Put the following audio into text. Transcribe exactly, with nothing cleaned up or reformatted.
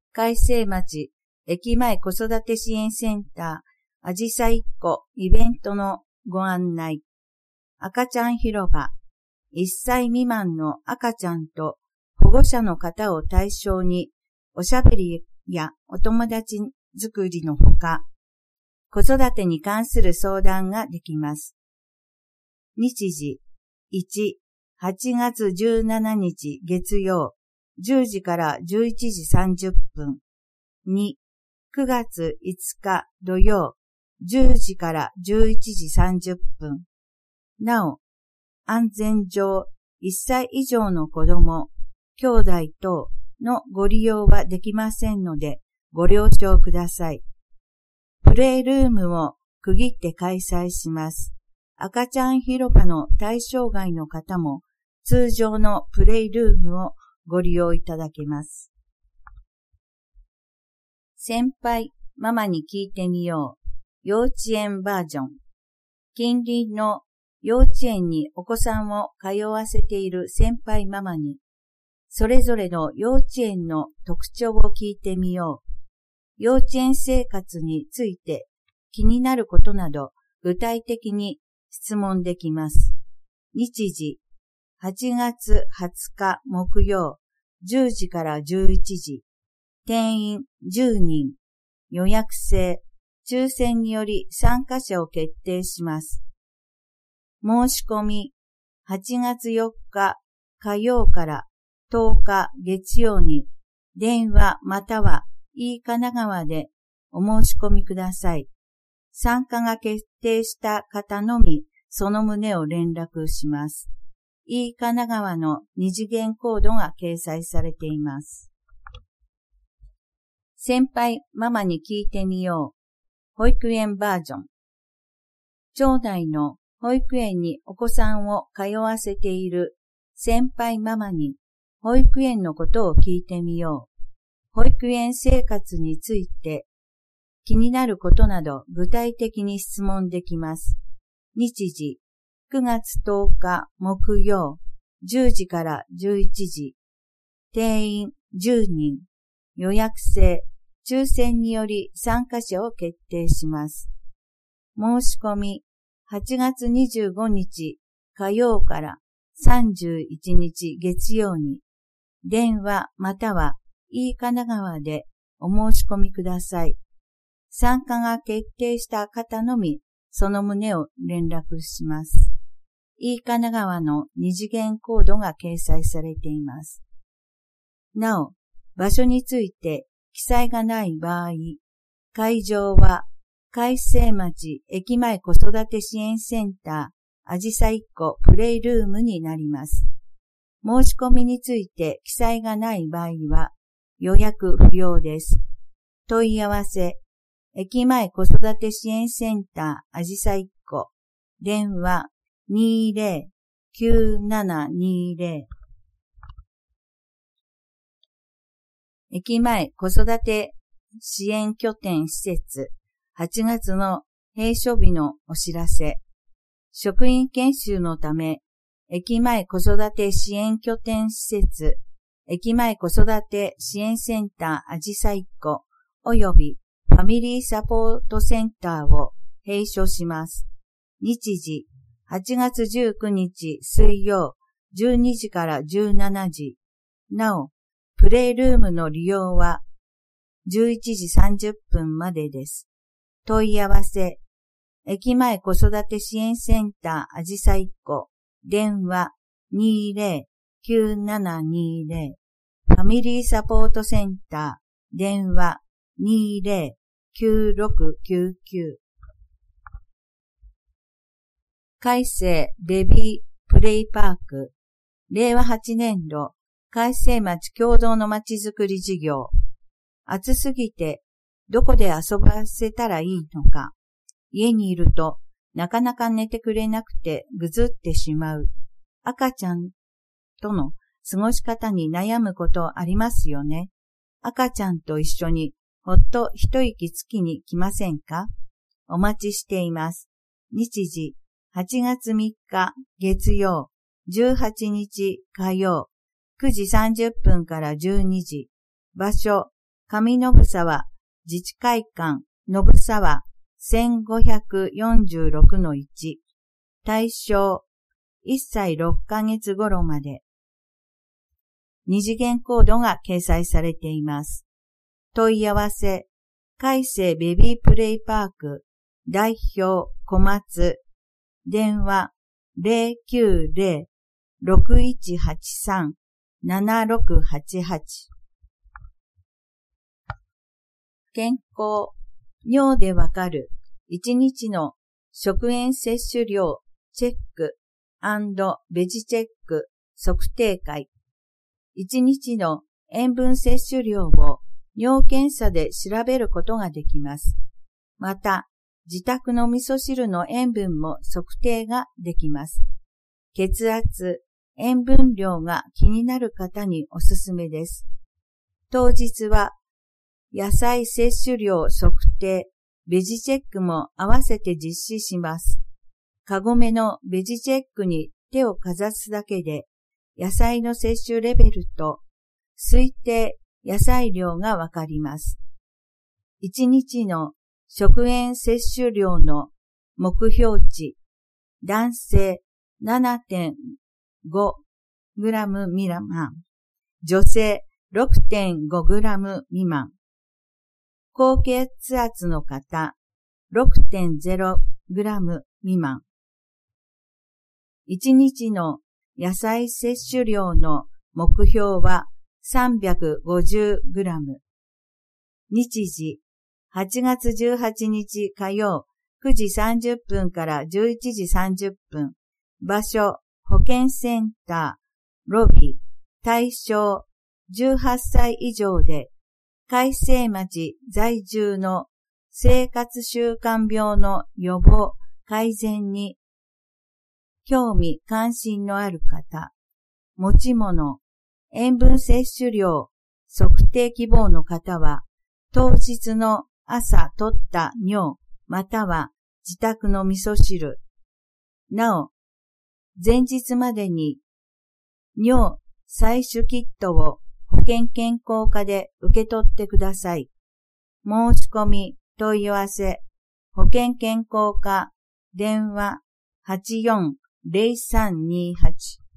海星町駅前子育て支援センターあじさいっこイベントのご案内。赤ちゃん広場。いっさい未満の赤ちゃんと保護者の方を対象におしゃべりやお友達作りのほか、子育てに関する相談ができます。日時いち、はちがつじゅうしちにち月曜じゅうじからじゅういちじさんじゅっぷん。に、くがついつか土曜じゅうじからじゅういちじさんじゅっぷん。なお、安全上いっさい以上の子供、兄弟等のご利用はできませんのでご了承ください。プレイルームを区切って開催します。赤ちゃん広場の対象外の方も通常のプレイルームをご利用いただけます。先輩、ママに聞いてみよう。幼稚園バージョン。近隣の幼稚園にお子さんを通わせている先輩ママに、それぞれの幼稚園の特徴を聞いてみよう。幼稚園生活について気になることなど具体的に質問できます。日時、はちがつはつか木曜、じゅうじからじゅういちじ。定員じゅうにん。予約制、抽選により参加者を決定します。申し込み、はちがつよっか火曜からとおか月曜に、電話または e 神奈川でお申し込みください。参加が決定した方のみ、その旨を連絡します。e 神奈川の二次元コードが掲載されています。先輩、ママに聞いてみよう。保育園バージョン。町内の保育園にお子さんを通わせている先輩ママに保育園のことを聞いてみよう。保育園生活について気になることなど具体的に質問できます。日時、くがつとおか木曜、じゅうじからじゅういちじ。定員じゅうにん。予約制、抽選により参加者を決定します。申し込み、はちがつにじゅうごにち火曜からさんじゅういちにち月曜に、電話または e 神奈川でお申し込みください。参加が決定した方のみ、その旨を連絡します。e 神奈川の二次元コードが掲載されています。なお、場所について記載がない場合、会場は海星町駅前子育て支援センターあじさいっこプレイルームになります。申し込みについて記載がない場合は予約不要です。問い合わせ、駅前子育て支援センターあじさいっこ、電話 にーぜろ きゅうななにーぜろ。駅前子育て支援拠点施設はちがつの閉所日のお知らせ。職員研修のため、駅前子育て支援拠点施設、駅前子育て支援センターあじさいっこおよびファミリーサポートセンターを閉所します。日時、はちがつじゅうくにち水曜じゅうにじからじゅうしちじ。なお、プレイルームの利用はじゅういちじさんじゅっぷんまでです。問い合わせ、駅前子育て支援センターあじさいっこ、電話 にーぜろ きゅうななにーぜろ、ファミリーサポートセンター、電話 にーぜろ きゅうろくきゅうきゅう。海星ベビープレイパーク、れいわはちねんど、海星町共同のまちづくり事業。暑すぎてどこで遊ばせたらいいのか。家にいるとなかなか寝てくれなくてぐずってしまう。赤ちゃんとの過ごし方に悩むことありますよね。赤ちゃんと一緒にほっと一息つきに来ませんか？お待ちしています。日時、はちがつみっか月曜、じゅうはちにち火曜、くじさんじゅっぷんからじゅうにじ。場所、 上信沢自治会館信沢 せんごひゃくよんじゅうろくのいち 対象いっさいろっかげつ頃まで。二次元コードが掲載されています。問い合わせ、海星ベビープレイパーク代表小松電話 ゼロきゅうゼロ ろくいちはちさん ななろくはちはち。健康、尿でわかるいちにちの食塩摂取量チェック&ベジチェック測定会。いちにちの塩分摂取量を尿検査で調べることができます。また、自宅の味噌汁の塩分も測定ができます。血圧、塩分量が気になる方におすすめです。当日は、野菜摂取量測定、ベジチェックも合わせて実施します。カゴメのベジチェックに手をかざすだけで、野菜の摂取レベルと推定野菜量がわかります。いちにちの食塩摂取量の目標値、男性 ななてんごグラム 未満、女性 ろくてんごグラム 未満、高血圧の方 ろくてんゼログラム 未満。いちにちの野菜摂取量の目標は さんびゃくごじゅうグラム。日時、はちがつじゅうはちにち火曜くじさんじゅっぷんからじゅういちじさんじゅっぷん。場所、保健センター、ロビー、対象、じゅうはっさい以上で、海星町在住の生活習慣病の予防、改善に興味関心のある方、持ち物、塩分摂取量、測定希望の方は、当日の朝取った尿、または自宅の味噌汁。なお、前日までに尿採取キットを保健健康課で受け取ってください。申し込み、問い合わせ、保健健康課、電話はちよんゼロさんにはち